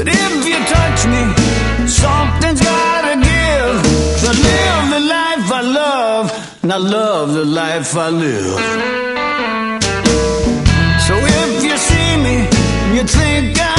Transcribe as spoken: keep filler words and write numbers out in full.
if you touch me, something's gotta give. To live the life I love, and I love the life I live. So if you see me, you think I